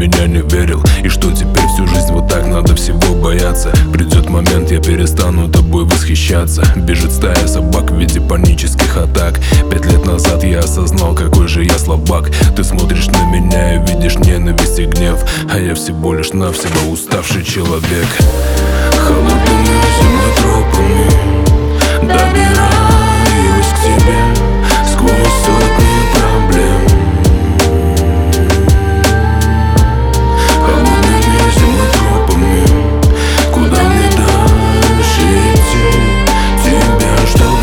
меня не верил. И что теперь всю жизнь вот так надо всего бояться? Придет момент, я перестану тобой восхищаться. Бежит стая собак в виде панических атак. 5 лет назад я осознал, какой же я слабак. Ты смотришь на меня и видишь ненависть и гнев, а я всего лишь навсего уставший человек. Холодными зимой тропами добираюсь к тебе сквозь сотни проблем. Холодными зимой тропами, куда мне дальше идти? Тебя, чтоб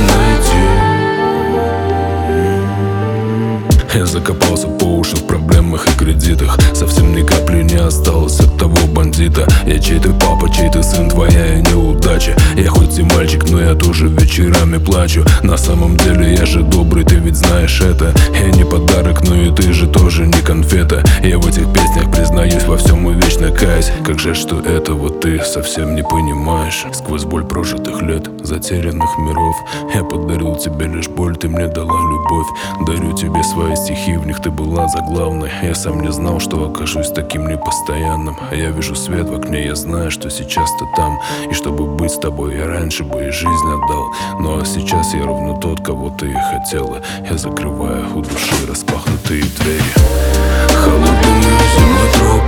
найти. Я закопался по уши в проблемах и кредитах. Совсем ни капли не осталось от того бандита. Я чей-то папа, чей-то сын, твоя неудача. Я хоть и мальчик, но я тоже вечерами плачу. На самом деле я же добрый, ты ведь знаешь это. Я не подарок, но и ты же тоже не конфета. Я в этих песнях признаюсь во всем и вечно каюсь. Как жаль, что этого ты совсем не понимаешь. Сквозь боль прожитых лет, затерянных миров, я подарил тебе лишь боль, ты мне дала любовь. Дарю тебе свои стихи, в них ты была заглавной. Я сам не знал, что окажусь таким непостоянным. А я вижу свет в окне, я знаю, что сейчас ты там. И чтобы быть с тобой, я раньше бы и жизнь отдал. Ну а сейчас я ровно тот, кого ты и хотела. Я закрываю у души распахнутые двери. Холодными зимой тропами